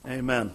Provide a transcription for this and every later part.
Amen.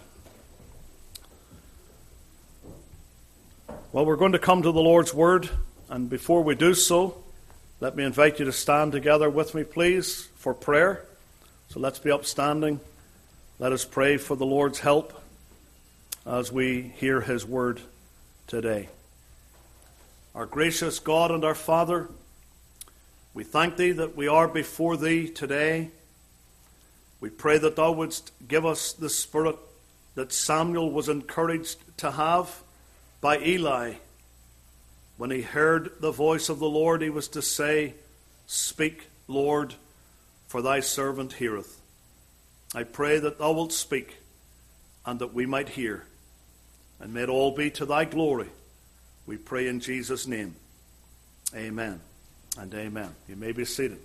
Well, we're going to come to the Lord's Word, and before we do so, let me invite you to stand together with me, please, for prayer. So let's be upstanding. Let us pray for the Lord's help as we hear His Word today. Our gracious God and our Father, we thank Thee that we are before Thee today. We pray that Thou wouldst give us the spirit that Samuel was encouraged to have by Eli. When he heard the voice of the Lord, he was to say, "Speak, Lord, for Thy servant heareth." I pray that Thou wilt speak, and that we might hear. And may it all be to Thy glory. We pray in Jesus' name. Amen and amen. You may be seated.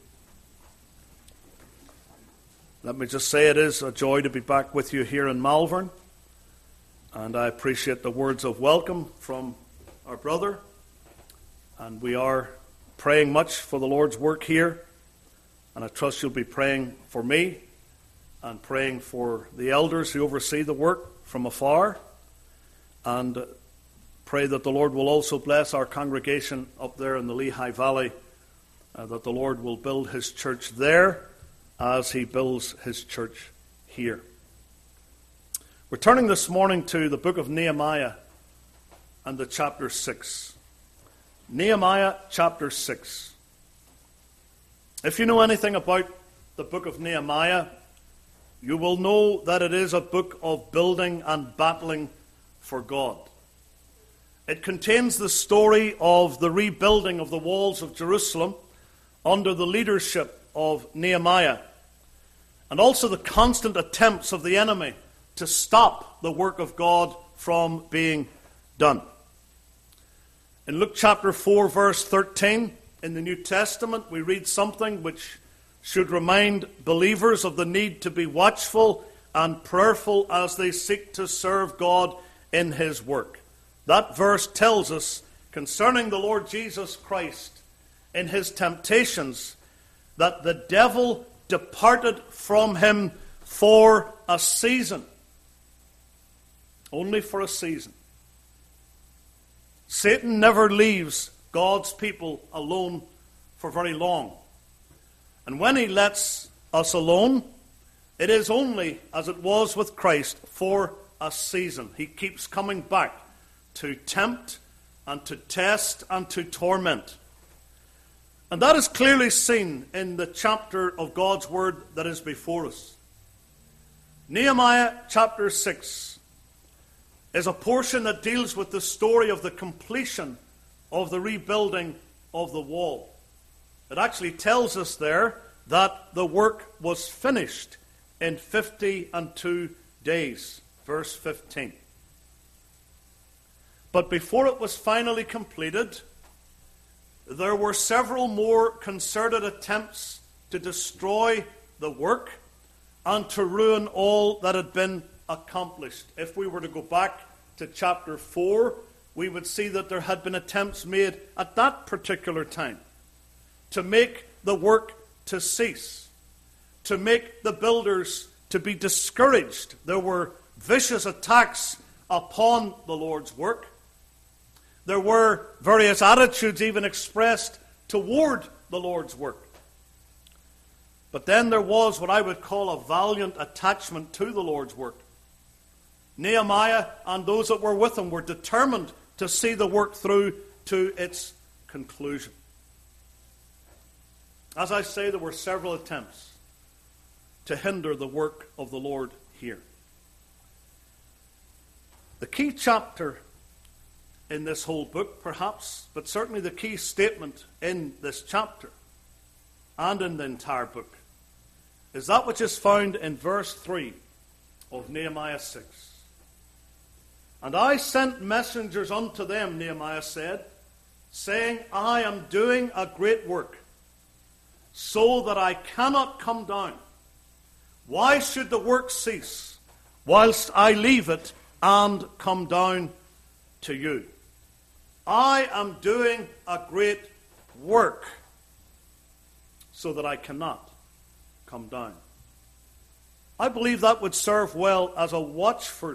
Let me just say it is a joy to be back with you here in Malvern. And I appreciate the words of welcome from our brother. And we are praying much for the Lord's work here. And I trust you'll be praying for me and praying for the elders who oversee the work from afar. And pray that the Lord will also bless our congregation up there in the Lehigh Valley, that the Lord will build His church there as He builds His church here. We're turning this morning to the book of Nehemiah and the chapter 6. Nehemiah chapter 6. If you know anything about the book of Nehemiah, you will know that it is a book of building and battling for God. It contains the story of the rebuilding of the walls of Jerusalem under the leadership of Nehemiah, and also the constant attempts of the enemy to stop the work of God from being done. In Luke chapter 4, verse 13, in the New Testament, we read something which should remind believers of the need to be watchful and prayerful as they seek to serve God in His work. That verse tells us concerning the Lord Jesus Christ in His temptations that the devil departed from Him for a season. Only for a season. Satan never leaves God's people alone for very long. And when he lets us alone, it is only, as it was with Christ, for a season. He keeps coming back to tempt and to test and to torment. And that is clearly seen in the chapter of God's Word that is before us. Nehemiah chapter 6 is a portion that deals with the story of the completion of the rebuilding of the wall. It actually tells us there that the work was finished in 52 days, verse 15. But before it was finally completed, there were several more concerted attempts to destroy the work and to ruin all that had been accomplished. If we were to go back to chapter 4, we would see that there had been attempts made at that particular time to make the work to cease, to make the builders to be discouraged. There were vicious attacks upon the Lord's work. There were various attitudes even expressed toward the Lord's work. But then there was what I would call a valiant attachment to the Lord's work. Nehemiah and those that were with him were determined to see the work through to its conclusion. As I say, there were several attempts to hinder the work of the Lord here. The key chapter in this whole book, perhaps, but certainly the key statement in this chapter and in the entire book, is that which is found in verse 3 of Nehemiah 6. And I sent messengers unto them, Nehemiah said, saying, I am doing a great work, so that I cannot come down. Why should the work cease, whilst I leave it and come down to you? I am doing a great work, so that I cannot come down. I believe that would serve well as a watchword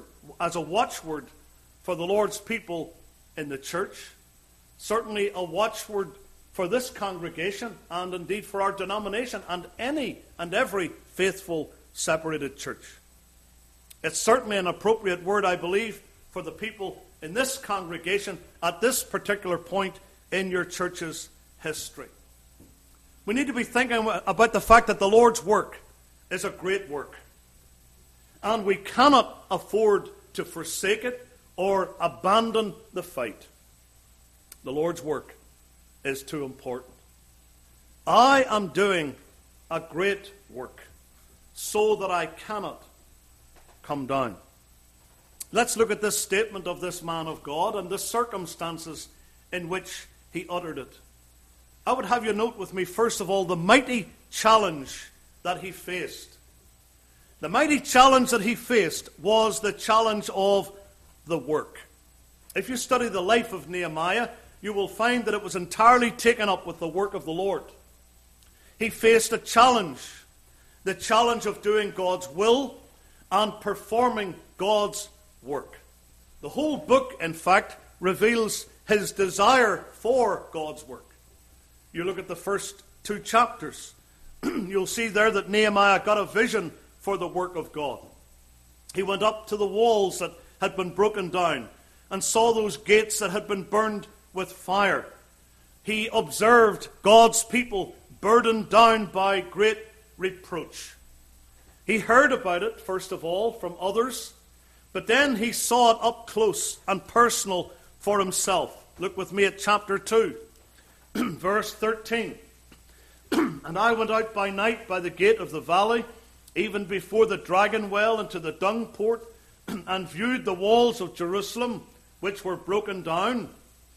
for the Lord's people in the church. Certainly a watchword for this congregation and indeed for our denomination and any and every faithful separated church. It's certainly an appropriate word, I believe, for the people in this congregation at this particular point in your church's history. We need to be thinking about the fact that the Lord's work is a great work. And we cannot afford to forsake it or abandon the fight. The Lord's work is too important. I am doing a great work so that I cannot come down. Let's look at this statement of this man of God and the circumstances in which he uttered it. I would have you note with me, first of all, the mighty challenge that he faced. The mighty challenge that he faced was the challenge of the work. If you study the life of Nehemiah, you will find that it was entirely taken up with the work of the Lord. He faced a challenge, the challenge of doing God's will and performing God's work. The whole book, in fact, reveals his desire for God's work. You look at the first 2 chapters, you'll see there that Nehemiah got a vision for the work of God. He went up to the walls that had been broken down and saw those gates that had been burned with fire. He observed God's people burdened down by great reproach. He heard about it, first of all, from others, but then he saw it up close and personal for himself. Look with me at chapter 2, verse 13. And I went out by night by the gate of the valley, even before the dragon well into the dung port, and viewed the walls of Jerusalem, which were broken down,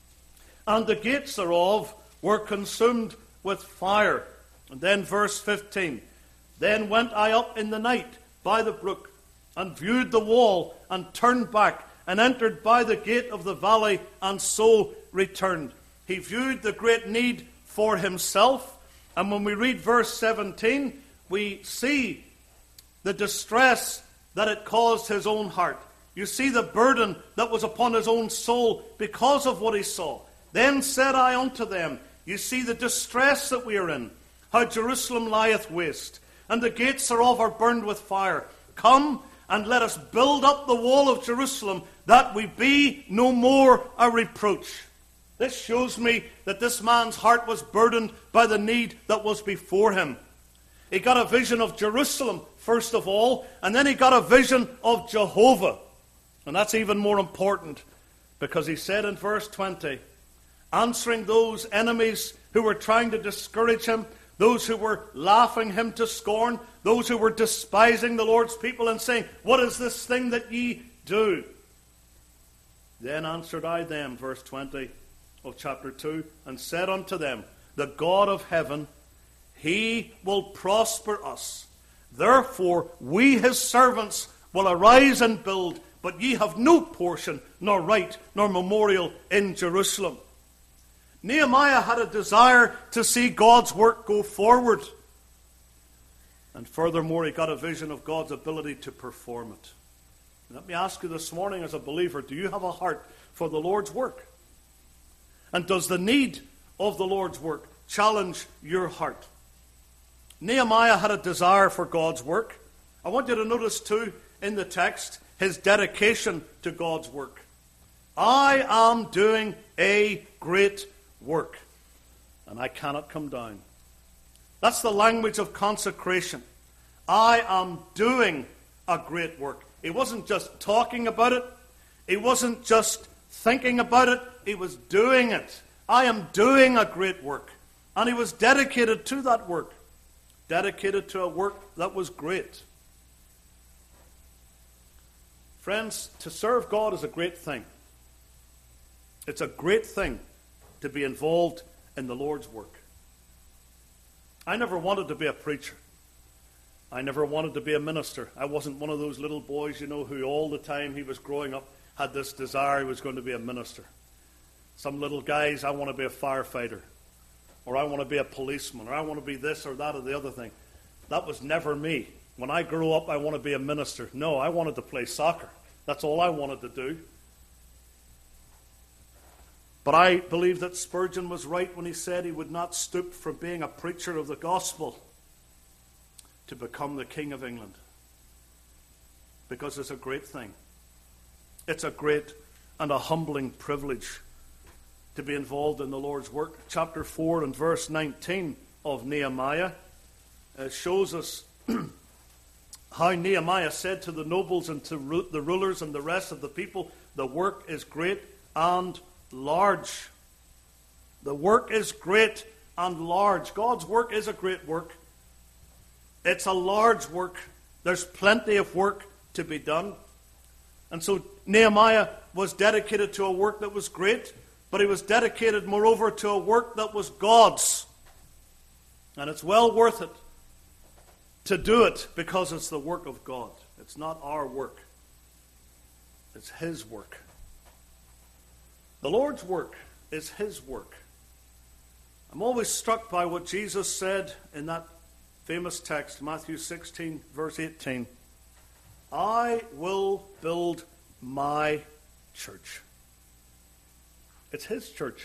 and the gates thereof were consumed with fire. And then verse 15. Then went I up in the night by the brook, and viewed the wall, and turned back, and entered by the gate of the valley, and so returned. He viewed the great need for himself, and when we read verse 17, we see the distress that it caused his own heart. You see the burden that was upon his own soul because of what he saw. Then said I unto them, you see the distress that we are in, how Jerusalem lieth waste, and the gates thereof are burned with fire. Come, and let us build up the wall of Jerusalem, that we be no more a reproach. This shows me that this man's heart was burdened by the need that was before him. He got a vision of Jerusalem, first of all, and then he got a vision of Jehovah. And that's even more important, because he said in verse 20, answering those enemies who were trying to discourage him, those who were laughing him to scorn, those who were despising the Lord's people and saying, what is this thing that ye do? Then answered I them, verse 20 of chapter 2, and said unto them, the God of heaven, he will prosper us. Therefore we his servants will arise and build, but ye have no portion, nor right, nor memorial in Jerusalem. Nehemiah had a desire to see God's work go forward. And furthermore, he got a vision of God's ability to perform it. Let me ask you this morning as a believer, do you have a heart for the Lord's work? And does the need of the Lord's work challenge your heart? Nehemiah had a desire for God's work. I want you to notice too in the text his dedication to God's work. I am doing a great work, and I cannot come down. That's the language of consecration. I am doing a great work. He wasn't just talking about it. He wasn't just thinking about it. He was doing it. I am doing a great work. And he was dedicated to that work. Dedicated to a work that was great. Friends, to serve God is a great thing. It's a great thing to be involved in the Lord's work. I never wanted to be a preacher. I never wanted to be a minister. I wasn't one of those little boys, who all the time he was growing up had this desire he was going to be a minister. Some little guys, I want to be a firefighter, or I want to be a policeman, or I want to be this or that or the other thing. That was never me. when I grow up, I want to be a minister. No, I wanted to play soccer. That's all I wanted to do. But I believe that Spurgeon was right when he said he would not stoop from being a preacher of the gospel to become the King of England. Because it's a great thing. It's a great and a humbling privilege to be involved in the Lord's work. Chapter 4 and verse 19 of Nehemiah shows us how Nehemiah said to the nobles and to the rulers and the rest of the people, the work is great and large. The work is great and large. God's work is a great work. It's a large work. There's plenty of work to be done. And so Nehemiah was dedicated to a work that was great, but he was dedicated, moreover, to a work that was God's. And it's well worth it to do it because it's the work of God. It's not our work. It's His work. The Lord's work is His work. I'm always struck by what Jesus said in that famous text, Matthew 16, verse 18. I will build my church. It's His church.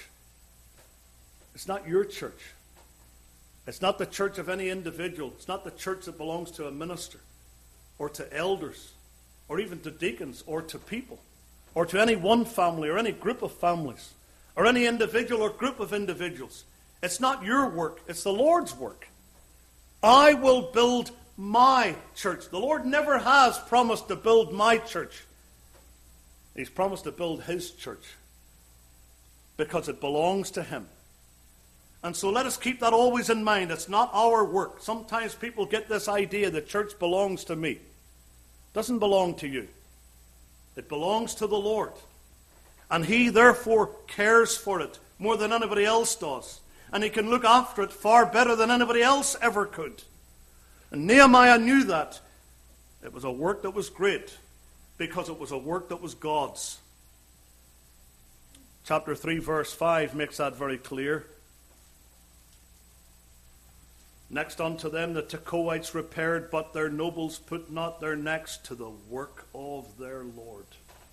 It's not your church. It's not the church of any individual. It's not the church that belongs to a minister or to elders or even to deacons or to people or to any one family or any group of families or any individual or group of individuals. It's not your work. It's the Lord's work. I will build my church. The Lord never has promised to build my church. He's promised to build His church because it belongs to Him. And so let us keep that always in mind. It's not our work. Sometimes people get this idea that church belongs to me. It doesn't belong to you. It belongs to the Lord. And He therefore cares for it more than anybody else does. And He can look after it far better than anybody else ever could. And Nehemiah knew that. It was a work that was great because it was a work that was God's. Chapter 3 verse 5 makes that very clear. Next unto them the Tekoites repaired, but their nobles put not their necks to the work of their Lord.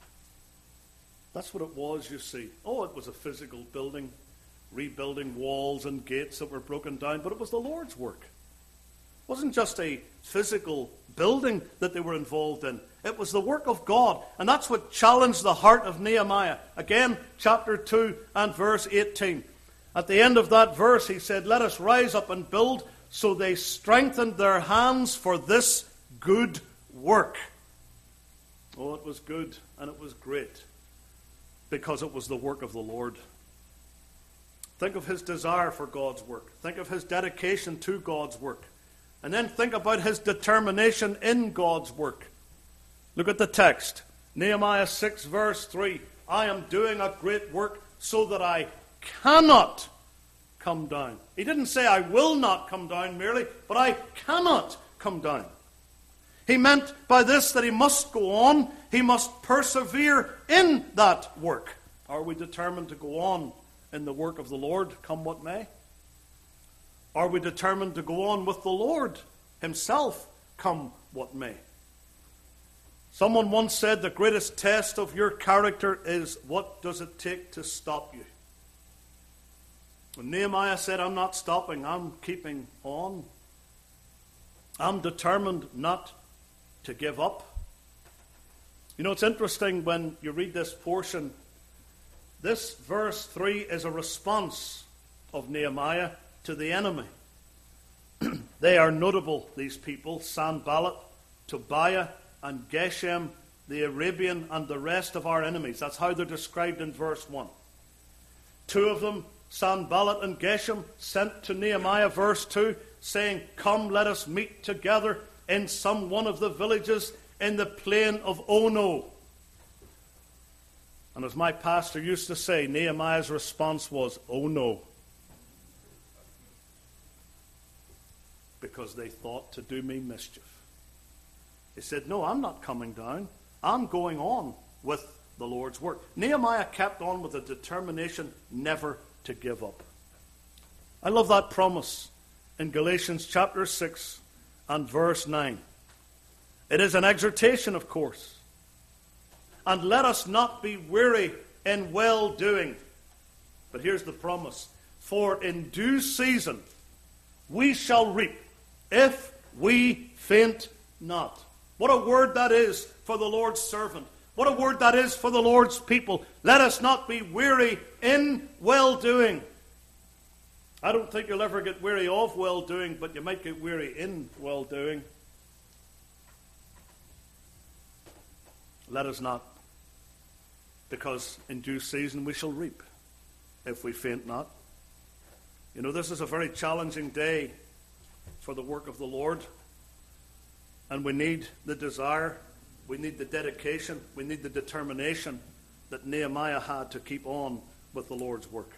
That's what it was, you see. Oh, it was a physical building, rebuilding walls and gates that were broken down, but it was the Lord's work. It wasn't just a physical building that they were involved in. It was the work of God, and that's what challenged the heart of Nehemiah. Again, chapter 2 and verse 18. At the end of that verse, he said, let us rise up and build. So they strengthened their hands for this good work. Oh, it was good and it was great because it was the work of the Lord. Think of his desire for God's work. Think of his dedication to God's work. And then think about his determination in God's work. Look at the text. Nehemiah 6 verse 3. I am doing a great work so that I cannot come down. He didn't say I will not come down merely, but I cannot come down. He meant by this that he must go on. He must persevere in that work. Are we determined to go on in the work of the Lord, come what may? Are we determined to go on with the Lord Himself, come what may? Someone once said the greatest test of your character is what does it take to stop you? When Nehemiah said, I'm not stopping, I'm keeping on. I'm determined not to give up. You know, it's interesting when you read this portion. This verse 3 is a response of Nehemiah to the enemy. They are notable, these people, Sanballat, Tobiah, and Geshem, the Arabian, and the rest of our enemies. That's how they're described in verse 1. Two of them, Sanballat and Geshem, sent to Nehemiah, verse 2, saying, come, let us meet together in some one of the villages in the plain of Ono. And as my pastor used to say, Nehemiah's response was, oh no. Because they thought to do me mischief. He said, no, I'm not coming down. I'm going on with the Lord's work. Nehemiah kept on with a determination never to give up. I love that promise in Galatians chapter 6 and verse 9. It is an exhortation, of course. And let us not be weary in well-doing. But here's the promise. For in due season we shall reap, if we faint not. What a word that is for the Lord's servant. What a word that is for the Lord's people. Let us not be weary in well-doing. I don't think you'll ever get weary of well-doing, but you might get weary in well-doing. Let us not, because in due season we shall reap, if we faint not. You know, this is a very challenging day for the work of the Lord, and we need the desire, we need the dedication, we need the determination that Nehemiah had to keep on with the Lord's work.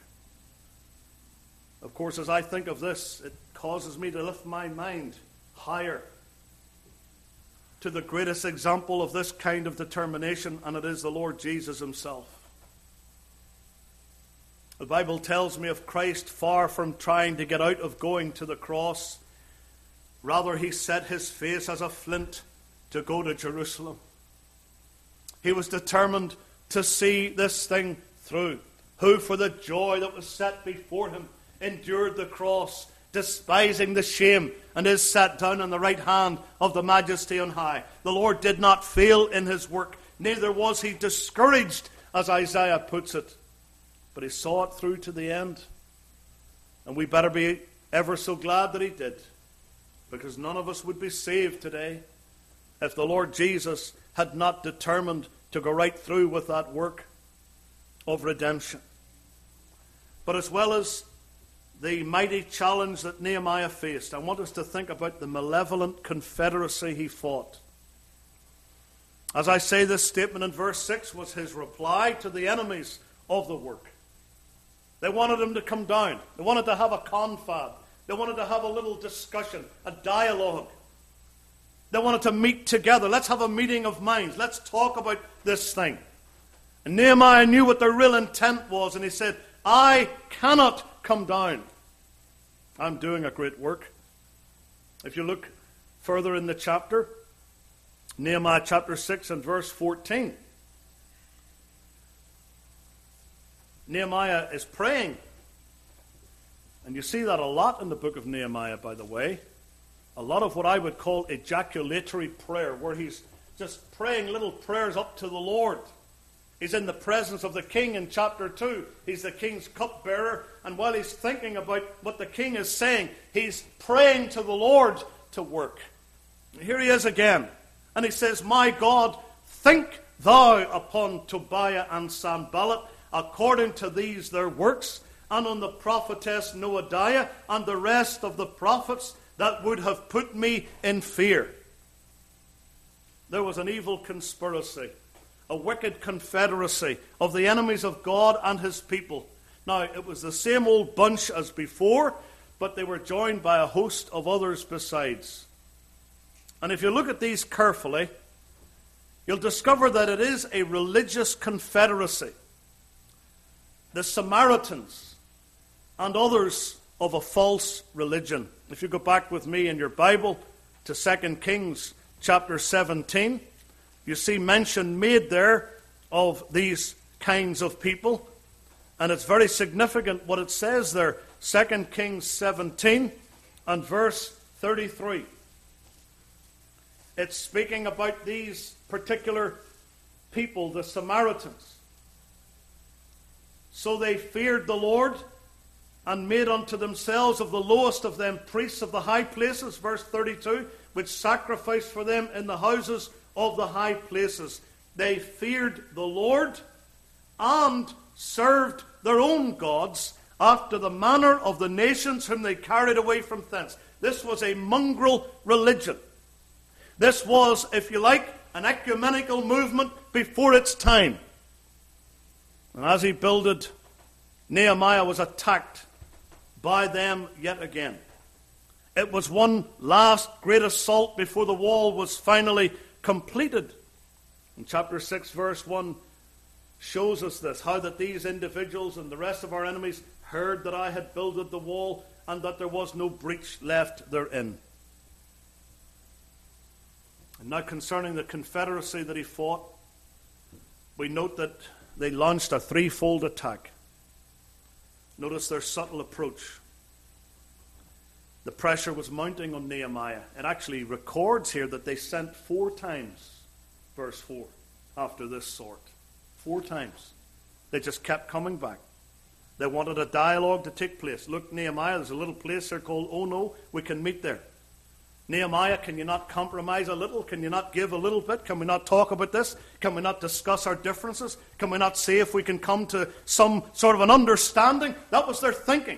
Of course, as I think of this, it causes me to lift my mind higher to the greatest example of this kind of determination, and it is the Lord Jesus himself. The Bible tells me of Christ far from trying to get out of going to the cross. Rather, he set his face as a flint to go to Jerusalem. He was determined to see this thing through. Who, for the joy that was set before him, endured the cross, despising the shame, and is sat down on the right hand of the Majesty on high. The Lord did not fail in his work, neither was he discouraged, as Isaiah puts it. But he saw it through to the end. And we better be ever so glad that he did, because none of us would be saved today if the Lord Jesus had not determined to go right through with that work of redemption. But as well as the mighty challenge that Nehemiah faced, I want us to think about the malevolent confederacy he fought. As I say, this statement in verse 6 was his reply to the enemies of the work. They wanted him to come down. They wanted to have a confab. They wanted to have a little discussion, a dialogue. They wanted to meet together. Let's have a meeting of minds. Let's talk about this thing. And Nehemiah knew what their real intent was, and he said, I cannot come down. I'm doing a great work. If you look further in the chapter, Nehemiah chapter 6 and verse 14, Nehemiah is praying. And you see that a lot in the book of Nehemiah, by the way. A lot of what I would call ejaculatory prayer, where he's just praying little prayers up to the Lord. He's in the presence of the king in chapter 2. He's the king's cupbearer. And while he's thinking about what the king is saying, he's praying to the Lord to work. And here he is again. And he says, My God, think thou upon Tobiah and Sanballat, according to these their works, and on the prophetess Noadiah, and the rest of the prophets that would have put me in fear. There was an evil conspiracy, a wicked confederacy of the enemies of God and his people. Now, it was the same old bunch as before, but they were joined by a host of others besides. And if you look at these carefully, you'll discover that it is a religious confederacy. The Samaritans and others of a false religion. If you go back with me in your Bible to 2 Kings chapter 17, you see mention made there of these kinds of people. And it's very significant what it says there. 2 Kings 17 and verse 33. It's speaking about these particular people, the Samaritans. So they feared the Lord and made unto themselves of the lowest of them priests of the high places, verse 32, which sacrificed for them in the houses of the high places. They feared the Lord and served their own gods after the manner of the nations whom they carried away from thence. This was a mongrel religion. This was, if you like, an ecumenical movement before its time. And as he builded, Nehemiah was attacked by them yet again. It was one last great assault before the wall was finally completed. In chapter 6, verse 1 shows us this, how that these individuals and the rest of our enemies heard that I had builded the wall and that there was no breach left therein. And now concerning the confederacy that he fought, we note that they launched a threefold attack. Notice their subtle approach. The pressure was mounting on Nehemiah. It actually records here that they sent 4 times, verse 4, after this sort. 4 times. They just kept coming back. They wanted a dialogue to take place. Look, Nehemiah, there's a little place there called Ono. We can meet there. Nehemiah, can you not compromise a little? Can you not give a little bit? Can we not talk about this? Can we not discuss our differences? Can we not see if we can come to some sort of an understanding? That was their thinking.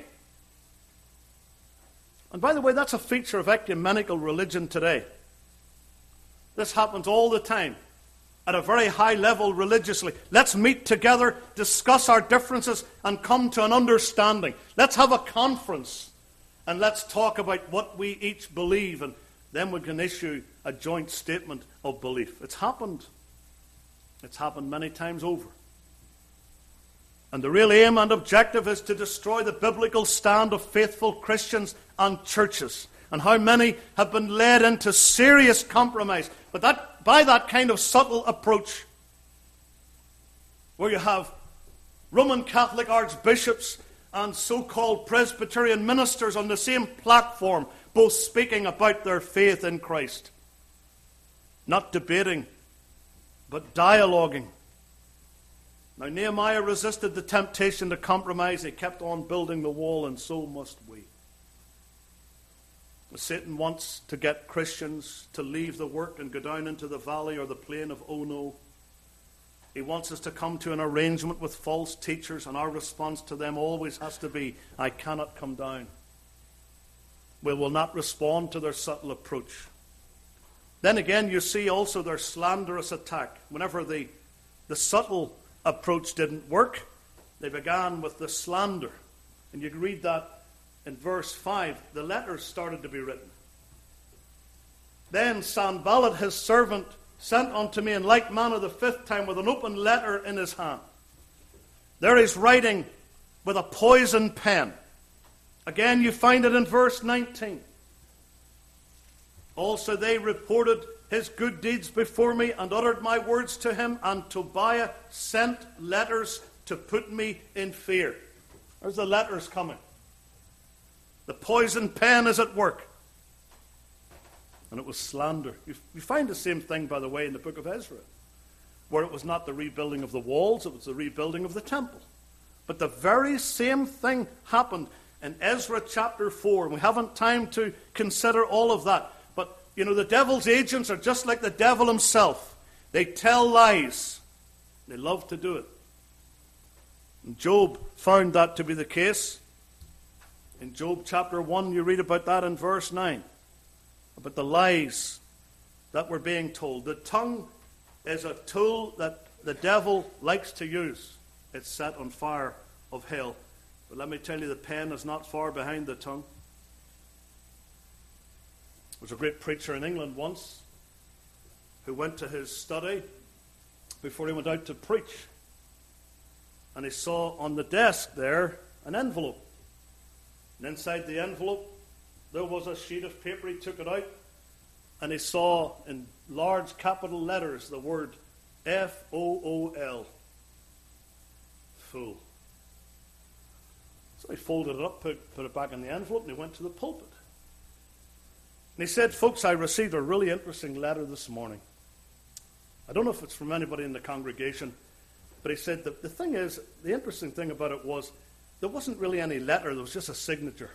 And by the way, that's a feature of ecumenical religion today. This happens all the time, at a very high level religiously. Let's meet together, discuss our differences, and come to an understanding. Let's have a conference, and let's talk about what we each believe, and then we can issue a joint statement of belief. It's happened. It's happened many times over. And the real aim and objective is to destroy the biblical stand of faithful Christians and churches. And how many have been led into serious compromise. But by that kind of subtle approach, where you have Roman Catholic archbishops and so-called Presbyterian ministers on the same platform, both speaking about their faith in Christ. Not debating, but dialoguing. Now, Nehemiah resisted the temptation to compromise. He kept on building the wall, and so must we. Satan wants to get Christians to leave the work and go down into the valley or the plain of Ono. He wants us to come to an arrangement with false teachers, and our response to them always has to be, I cannot come down. We will not respond to their subtle approach. Then again, you see also their slanderous attack. Whenever the subtle approach didn't work, they began with the slander. And you can read that in verse 5. The letters started to be written. Then Sanballat his servant sent unto me in like manner the 5th time with an open letter in his hand. There he's writing with a poisoned pen. Again, you find it in verse 19. Also they reported his good deeds before me and uttered my words to him, and Tobiah sent letters to put me in fear. There's the letters coming. The poison pen is at work. And it was slander. You find the same thing, by the way, in the book of Ezra, where it was not the rebuilding of the walls, it was the rebuilding of the temple. But the very same thing happened in Ezra chapter 4. And we haven't time to consider all of that. But, the devil's agents are just like the devil himself. They tell lies. They love to do it. And Job found that to be the case. In Job chapter 1, you read about that in verse 9. About the lies that were being told. The tongue is a tool that the devil likes to use. It's set on fire of hell. But let me tell you, the pen is not far behind the tongue. There was a great preacher in England once who went to his study before he went out to preach. And he saw on the desk there an envelope. And inside the envelope there was a sheet of paper. He took it out and he saw in large capital letters the word F-O-O-L. Fool. So he folded it up, put it back in the envelope, and he went to the pulpit. And he said, folks, I received a really interesting letter this morning. I don't know if it's from anybody in the congregation, but he said the thing is, the interesting thing about it was, there wasn't really any letter, there was just a signature.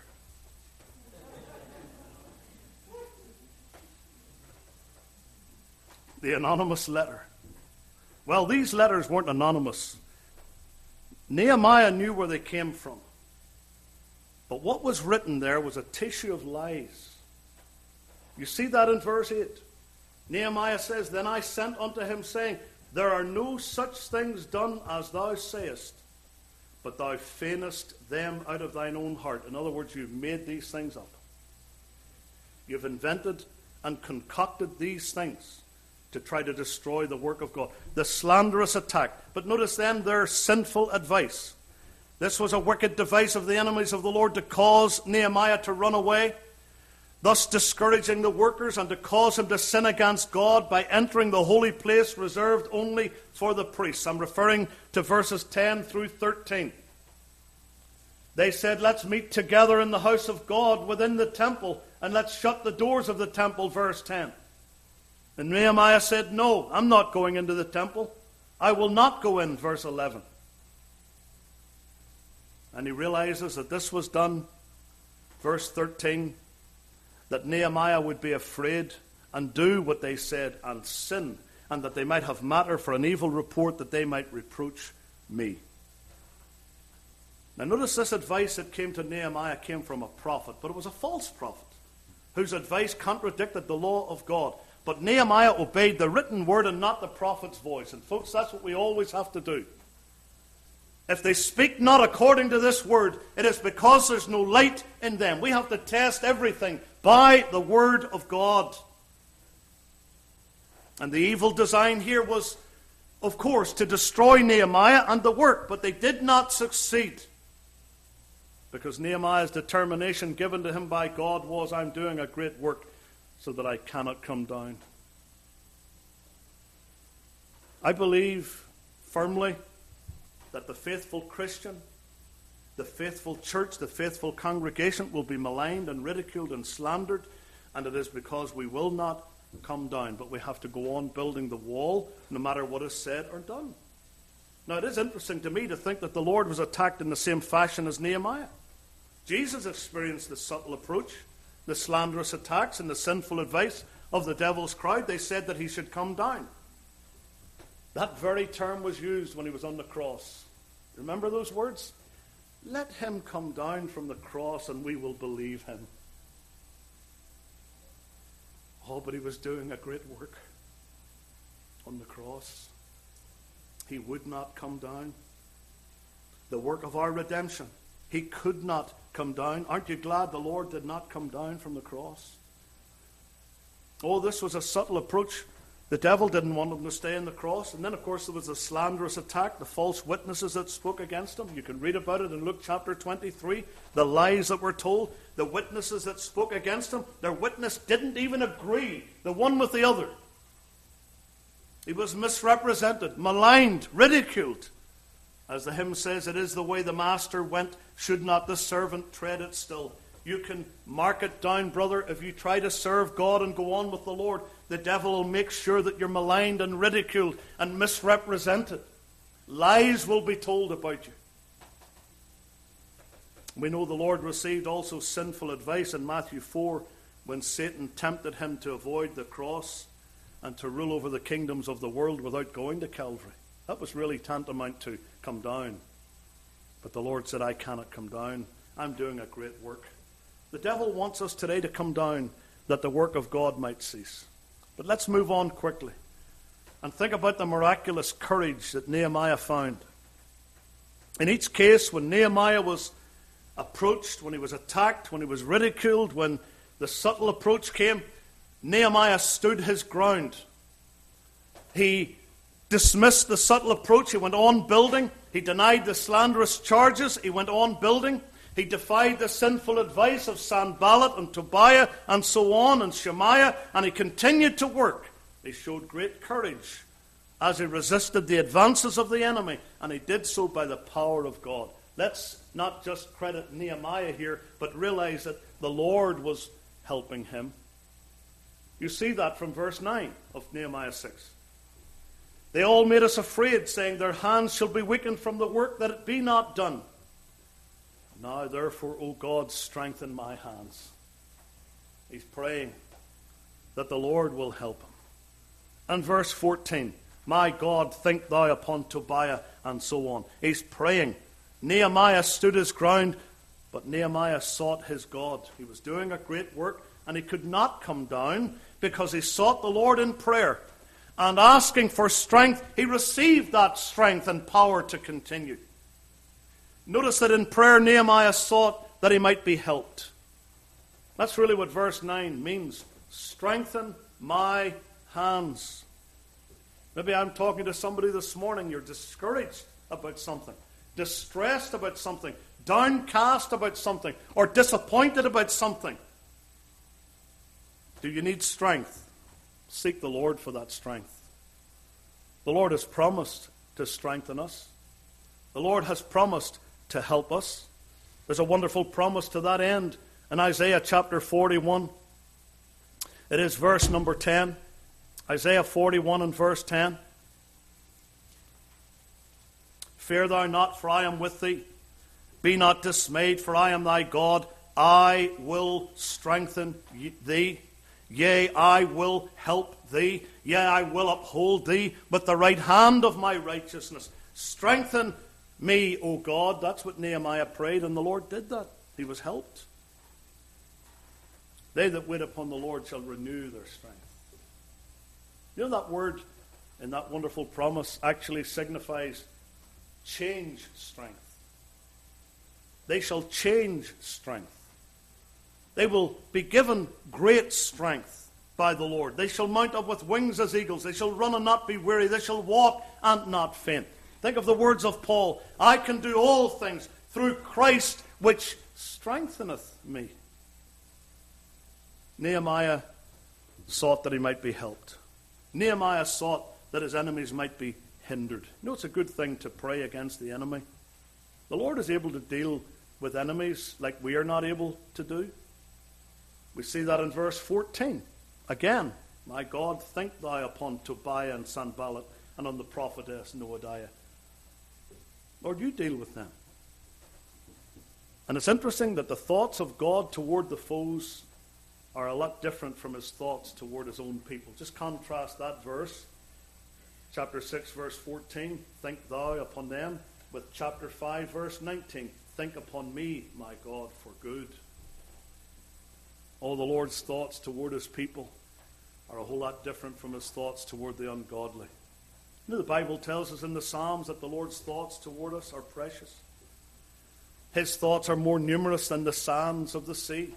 The anonymous letter. Well, these letters weren't anonymous. Nehemiah knew where they came from. But what was written there was a tissue of lies. You see that in verse 8. Nehemiah says, Then I sent unto him, saying, There are no such things done as thou sayest, but thou feignest them out of thine own heart. In other words, you've made these things up. You've invented and concocted these things to try to destroy the work of God. The slanderous attack. But notice then their sinful advice. This was a wicked device of the enemies of the Lord to cause Nehemiah to run away. thus discouraging the workers and to cause them to sin against God by entering the holy place reserved only for the priests. I'm referring to verses 10 through 13. They said, let's meet together in the house of God within the temple, and let's shut the doors of the temple, verse 10. And Nehemiah said, no, I'm not going into the temple. I will not go in, verse 11. And he realizes that this was done, verse 13, that Nehemiah would be afraid and do what they said and sin, and that they might have matter for an evil report, that they might reproach me. Now notice this advice that came to Nehemiah came from a prophet, but it was a false prophet whose advice contradicted the law of God. But Nehemiah obeyed the written word and not the prophet's voice. And folks, that's what we always have to do. If they speak not according to this word, it is because there's no light in them. We have to test everything by the word of God. And the evil design here was, of course, to destroy Nehemiah and the work, but they did not succeed. Because Nehemiah's determination given to him by God was, I'm doing a great work so that I cannot come down. I believe firmly that the faithful Christian, the faithful church, the faithful congregation will be maligned and ridiculed and slandered, and it is because we will not come down, but we have to go on building the wall no matter what is said or done. Now it is interesting to me to think that the Lord was attacked in the same fashion as Nehemiah. Jesus experienced the subtle approach, the slanderous attacks, and the sinful advice of the devil's crowd. They said that he should come down. That very term was used when he was on the cross. Remember those words? Let him come down from the cross and we will believe him. Oh, but he was doing a great work on the cross. He would not come down. The work of our redemption. He could not come down. Aren't you glad the Lord did not come down from the cross? Oh, this was a subtle approach. The devil didn't want him to stay on the cross. And then, of course, there was the slanderous attack, the false witnesses that spoke against him. You can read about it in Luke chapter 23. The lies that were told, the witnesses that spoke against him, their witness didn't even agree, the one with the other. He was misrepresented, maligned, ridiculed. As the hymn says, it is the way the master went, should not the servant tread it still. You can mark it down, brother. If you try to serve God and go on with the Lord, the devil will make sure that you're maligned and ridiculed and misrepresented. Lies will be told about you. We know the Lord received also sinful advice in Matthew 4 when Satan tempted him to avoid the cross and to rule over the kingdoms of the world without going to Calvary. That was really tantamount to come down. But the Lord said, I cannot come down. I'm doing a great work. The devil wants us today to come down that the work of God might cease. But let's move on quickly and think about the miraculous courage that Nehemiah found. In each case, when Nehemiah was approached, when he was attacked, when he was ridiculed, when the subtle approach came, Nehemiah stood his ground. He dismissed the subtle approach. He went on building. He denied the slanderous charges. He went on building. He defied the sinful advice of Sanballat and Tobiah and so on and Shemaiah, and he continued to work. He showed great courage as he resisted the advances of the enemy, and he did so by the power of God. Let's not just credit Nehemiah here, but realize that the Lord was helping him. You see that from verse 9 of Nehemiah 6. They all made us afraid, saying, their hands shall be weakened from the work, that it be not done. Now, therefore, O God, strengthen my hands. He's praying that the Lord will help him. And verse 14, my God, think thou upon Tobiah, and so on. He's praying. Nehemiah stood his ground, but Nehemiah sought his God. He was doing a great work, and he could not come down because he sought the Lord in prayer. And asking for strength, he received that strength and power to continue. Notice that in prayer, Nehemiah sought that he might be helped. That's really what verse 9 means. Strengthen my hands. Maybe I'm talking to somebody this morning. You're discouraged about something, distressed about something, downcast about something, or disappointed about something. Do you need strength? Seek the Lord for that strength. The Lord has promised to strengthen us. The Lord has promised to help us. There's a wonderful promise to that end in Isaiah chapter 41. It is verse number 10. Isaiah 41 and verse 10. Fear thou not, for I am with thee. Be not dismayed, for I am thy God. I will strengthen thee. Yea, I will help thee. Yea, I will uphold thee with the right hand of my righteousness. Strengthen me, O God. That's what Nehemiah prayed, and the Lord did that. He was helped. They that wait upon the Lord shall renew their strength. You know, that word in that wonderful promise actually signifies change strength. They shall change strength. They will be given great strength by the Lord. They shall mount up with wings as eagles. They shall run and not be weary. They shall walk and not faint. Think of the words of Paul. I can do all things through Christ which strengtheneth me. Nehemiah sought that he might be helped. Nehemiah sought that his enemies might be hindered. You know, it's a good thing to pray against the enemy. The Lord is able to deal with enemies like we are not able to do. We see that in verse 14. Again, my God, think thou upon Tobiah and Sanballat and on the prophetess Noadiah. Lord, you deal with them. And it's interesting that the thoughts of God toward the foes are a lot different from his thoughts toward his own people. Just contrast that verse, chapter 6, verse 14, think thou upon them, with chapter 5, verse 19, think upon me, my God, for good. All the Lord's thoughts toward his people are a whole lot different from his thoughts toward the ungodly. You know, the Bible tells us in the Psalms that the Lord's thoughts toward us are precious. His thoughts are more numerous than the sands of the sea.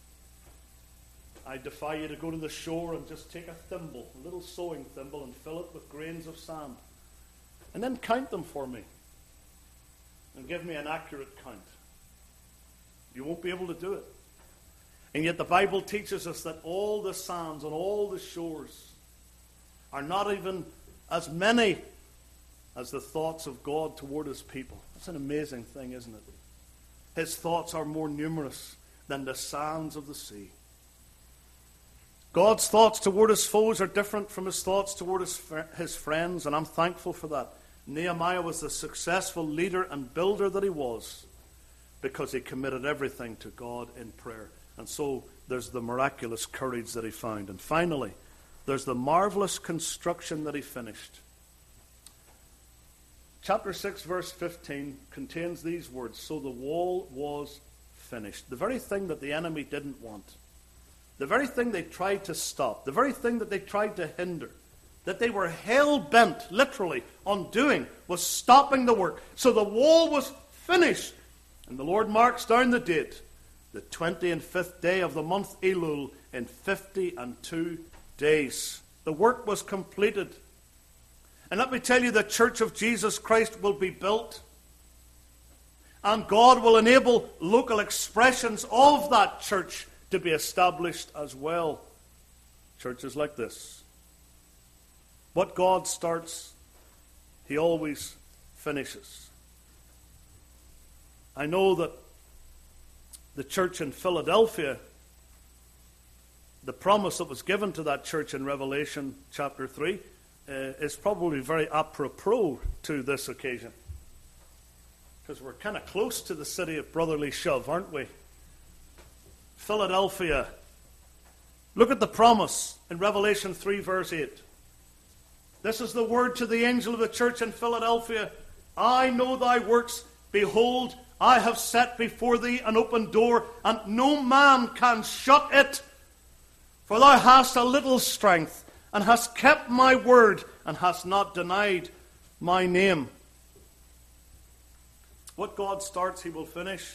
I defy you to go to the shore and just take a thimble, a little sewing thimble, and fill it with grains of sand. And then count them for me. And give me an accurate count. You won't be able to do it. And yet the Bible teaches us that all the sands on all the shores are not even as many as the thoughts of God toward his people. That's an amazing thing, isn't it? His thoughts are more numerous than the sands of the sea. God's thoughts toward his foes are different from his thoughts toward his friends, and I'm thankful for that. Nehemiah was the successful leader and builder that he was because he committed everything to God in prayer. And so there's the miraculous courage that he found. And finally, there's the marvelous construction that he finished. Chapter 6, verse 15 contains these words, so the wall was finished. The very thing that the enemy didn't want. The very thing they tried to stop. The very thing that they tried to hinder. That they were hell-bent, literally, on doing was stopping the work. So the wall was finished. And the Lord marks down the date, the 25th day of the month Elul, in 52 days. The work was completed. And let me tell you, the Church of Jesus Christ will be built. And God will enable local expressions of that church to be established as well. Churches like this. What God starts, he always finishes. I know that the church in Philadelphia, the promise that was given to that church in Revelation chapter 3, is probably very apropos to this occasion. Because we're kind of close to the city of brotherly shove, aren't we? Philadelphia. Look at the promise in Revelation 3, verse 8. This is the word to the angel of the church in Philadelphia. I know thy works. Behold, I have set before thee an open door, and no man can shut it. For thou hast a little strength, and hast kept my word, and hast not denied my name. What God starts, he will finish.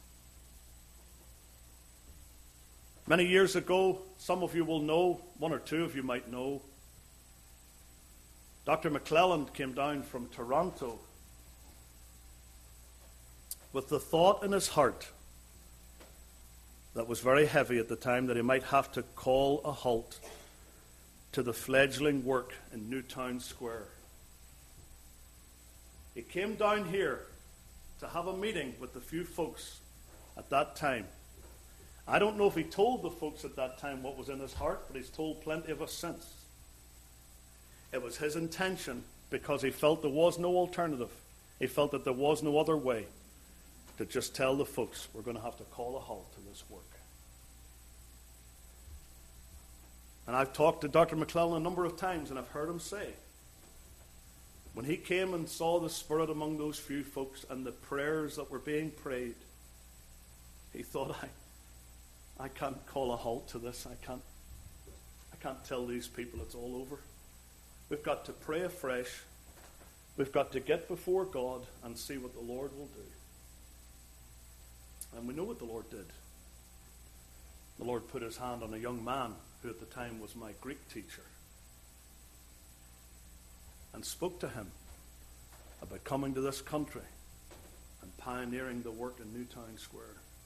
Many years ago, some of you will know, one or two of you might know, Dr. McClelland came down from Toronto with the thought in his heart that was very heavy at the time, that he might have to call a halt to the fledgling work in Newtown Square. He came down here to have a meeting with the few folks at that time. I don't know if he told the folks at that time what was in his heart, but he's told plenty of us since. It was his intention, because he felt there was no alternative. He felt that there was no other way, to just tell the folks, we're going to have to call a halt to this work. And I've talked to Dr. McClellan a number of times, and I've heard him say, when he came and saw the Spirit among those few folks and the prayers that were being prayed, he thought, I can't call a halt to this. I can't tell these people it's all over. We've got to pray afresh. We've got to get before God and see what the Lord will do. And we know what the Lord did. The Lord put his hand on a young man who at the time was my Greek teacher, and spoke to him about coming to this country and pioneering the work in Newtown Square.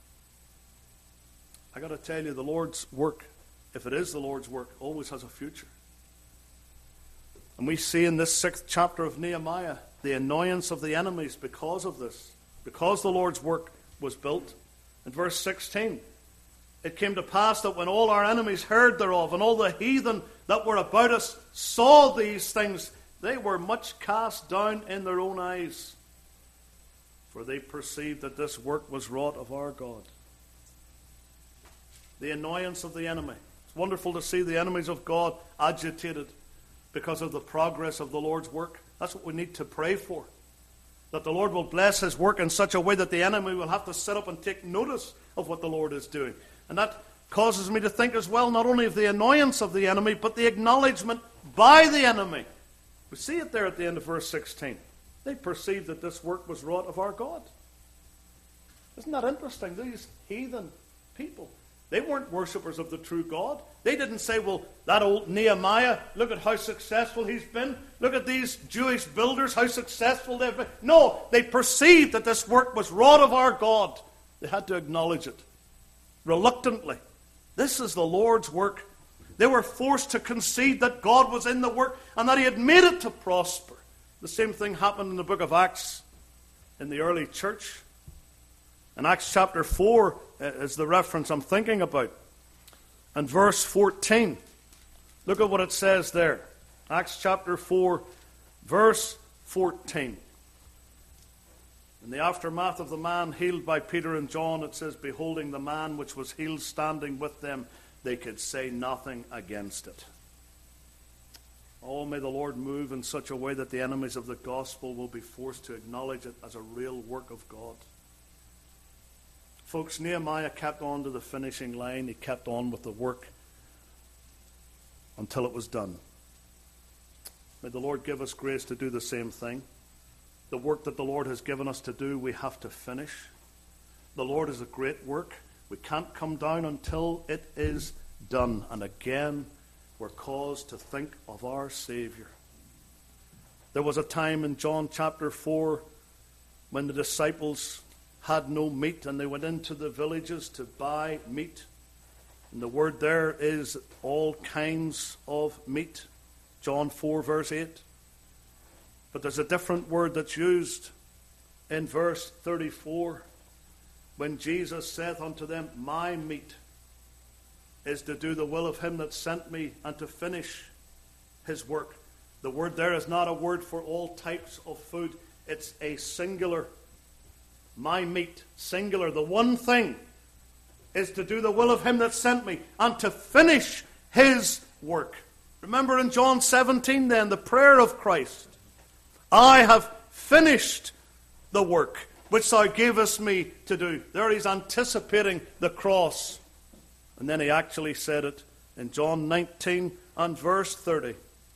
I got to tell you, the Lord's work, if it is the Lord's work, always has a future. And we see in this 6th chapter of Nehemiah the annoyance of the enemies because of this, because the Lord's work was built. In verse 16, it came to pass that when all our enemies heard thereof, and all the heathen that were about us saw these things, they were much cast down in their own eyes, for they perceived that this work was wrought of our God. The annoyance of the enemy. It's wonderful to see the enemies of God agitated because of the progress of the Lord's work. That's what we need to pray for. That the Lord will bless his work in such a way that the enemy will have to sit up and take notice of what the Lord is doing. And that causes me to think as well, not only of the annoyance of the enemy, but the acknowledgement by the enemy. We see it there at the end of verse 16. They perceived that this work was wrought of our God. Isn't that interesting? These heathen people, they weren't worshippers of the true God. They didn't say, well, that old Nehemiah, look at how successful he's been. Look at these Jewish builders, how successful they've been. No, they perceived that this work was wrought of our God. They had to acknowledge it reluctantly. This is the Lord's work. They were forced to concede that God was in the work and that he had made it to prosper. The same thing happened in the book of Acts in the early church. In Acts chapter 4 is the reference I'm thinking about. And verse 14. Look at what it says there. Acts chapter 4, verse 14. In the aftermath of the man healed by Peter and John, it says, beholding the man which was healed standing with them, they could say nothing against it. Oh, may the Lord move in such a way that the enemies of the gospel will be forced to acknowledge it as a real work of God. Folks, Nehemiah kept on to the finishing line. He kept on with the work until it was done. May the Lord give us grace to do the same thing. The work that the Lord has given us to do, we have to finish. The Lord is a great work. We can't come down until it is done. And again, we're caused to think of our Savior. There was a time in John chapter 4 when the disciples had no meat and they went into the villages to buy meat. And the word there is all kinds of meat. John 4 verse 8. But there's a different word that's used in verse 34. When Jesus saith unto them, my meat is to do the will of him that sent me and to finish his work. The word there is not a word for all types of food. It's a singular. My meat, singular. The one thing is to do the will of him that sent me and to finish his work. Remember in John 17 then, the prayer of Christ. I have finished the work which thou gavest me to do. There he's anticipating the cross. And then he actually said it in John 19 and verse 30.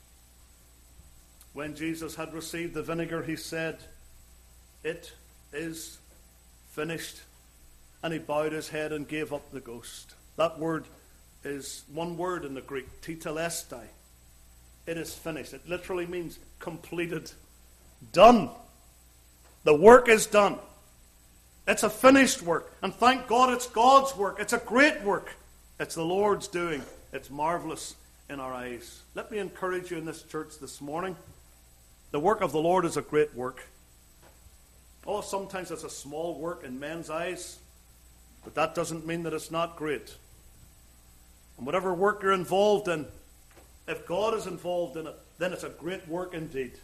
When Jesus had received the vinegar, he said, it is finished. And he bowed his head and gave up the ghost. That word is one word in the Greek, tetelestai. It is finished. It literally means completed. Done. The work is done. It's a finished work. And thank God it's God's work. It's a great work. It's the Lord's doing. It's marvelous in our eyes. Let me encourage you in this church this morning. The work of the Lord is a great work. Oh, sometimes it's a small work in men's eyes, but that doesn't mean that it's not great. And whatever work you're involved in, if God is involved in it, then it's a great work indeed.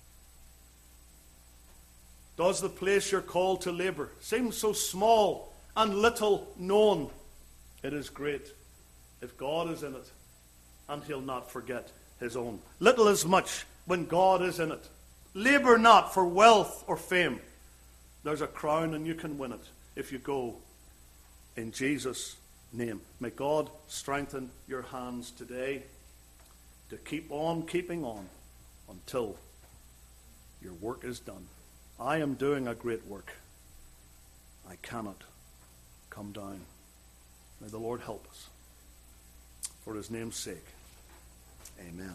Does the place you're called to labor seem so small and little known? It is great if God is in it, and he'll not forget his own. Little is much when God is in it. Labor not for wealth or fame. There's a crown and you can win it if you go in Jesus' name. May God strengthen your hands today to keep on keeping on until your work is done. I am doing a great work. I cannot come down. May the Lord help us. For his name's sake. Amen.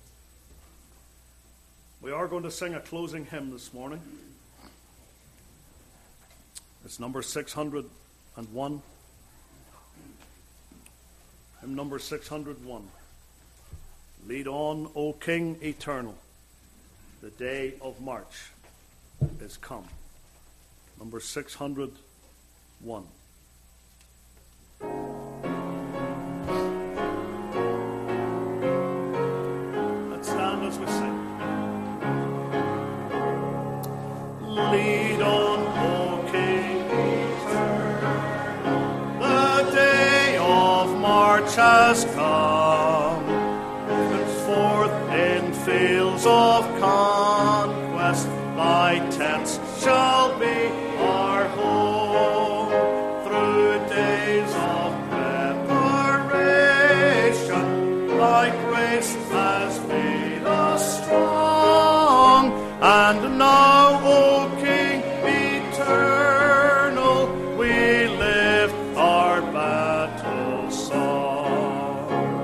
We are going to sing a closing hymn this morning. It's number 601. Hymn number 601. Lead on, O King eternal. The day of March is come. Number 601. Let's stand as we sing. Lead on, O King eternal. The day of March has come. Forth in fields of conquest, thy tents shall be our home. Through days of preparation, thy grace has made us strong. And now, O King eternal, we lift our battle song.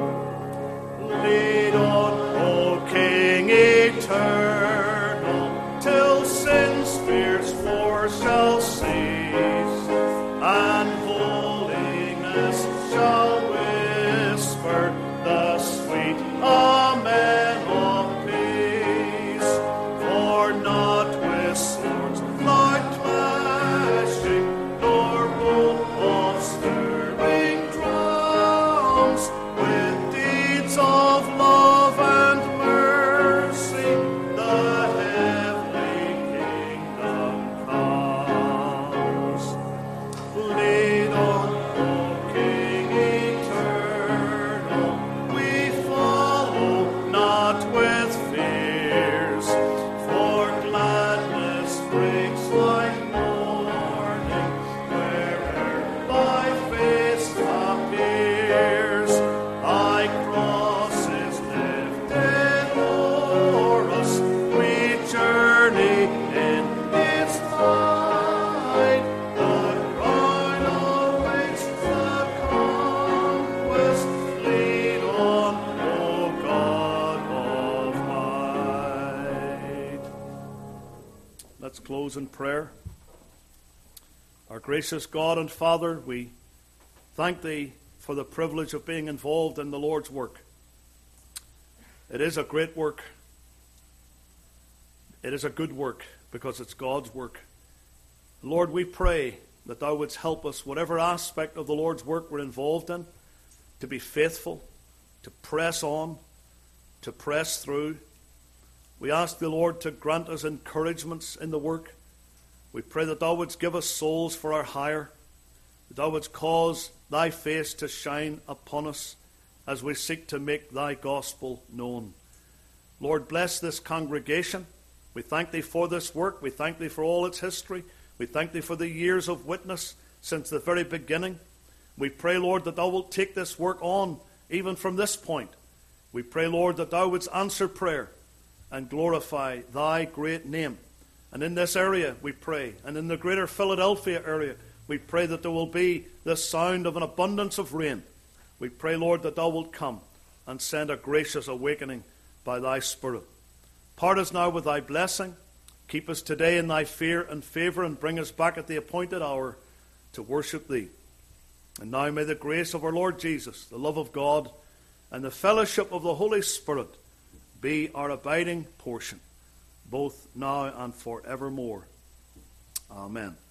Lead on, O King eternal, till sin's fierce war shall cease, and holiness shall whisper the sweet Amen of peace. For not with swords like clashing, nor roll of stirring drums, with deeds of love and mercy, the heavenly kingdom comes. Lead on, O King eternal, we follow not with fears, for gladness breaks like morning where'er thy face appears. Thy cross is lifted o'er us, we journey in its light. The crown awaits the conquest. Lead on, O God of might. Let's close in prayer. Our gracious God and Father, we thank thee for the privilege of being involved in the Lord's work. It is a great work. It is a good work because it's God's work. Lord, we pray that thou wouldst help us, whatever aspect of the Lord's work we're involved in, to be faithful, to press on, to press through. We ask the Lord to grant us encouragements in the work. We pray that thou wouldst give us souls for our hire, that thou wouldst cause thy face to shine upon us as we seek to make thy gospel known. Lord, bless this congregation. We thank thee for this work. We thank thee for all its history. We thank thee for the years of witness since the very beginning. We pray, Lord, that thou wilt take this work on even from this point. We pray, Lord, that thou wouldst answer prayer and glorify thy great name. And in this area, we pray, and in the greater Philadelphia area, we pray that there will be the sound of an abundance of rain. We pray, Lord, that thou wilt come and send a gracious awakening by thy Spirit. Part us now with thy blessing. Keep us today in thy fear and favour, and bring us back at the appointed hour to worship thee. And now may the grace of our Lord Jesus, the love of God, and the fellowship of the Holy Spirit be our abiding portion, both now and forevermore. Amen.